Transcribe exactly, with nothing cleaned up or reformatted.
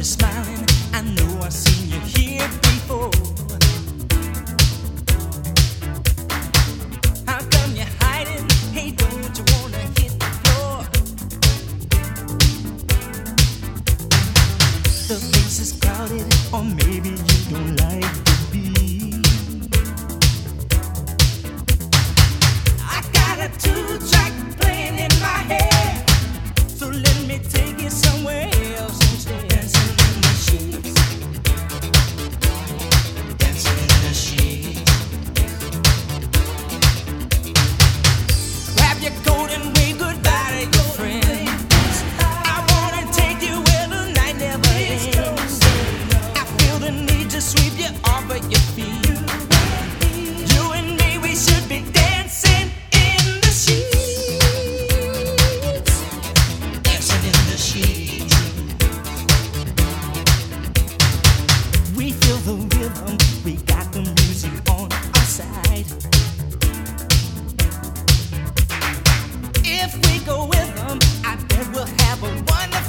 you're smiling. I know I've seen you here before. How come you're hiding? Hey, don't you wanna hit the floor? The place is crowded, or maybe you don't like the beat. I got a two-track playing in my head, so let me take you somewhere else instead. Dancing in the sheets, dancing in the sheets. Grab your coat and wave goodbye to your friends. I wanna take you where the night never ends. I feel the need to sweep you off of your feet. You and me, we should be dancing in the sheets, dancing in the sheets. We feel the rhythm, we got the music on our side. If we go with them, I bet we'll have a wonderful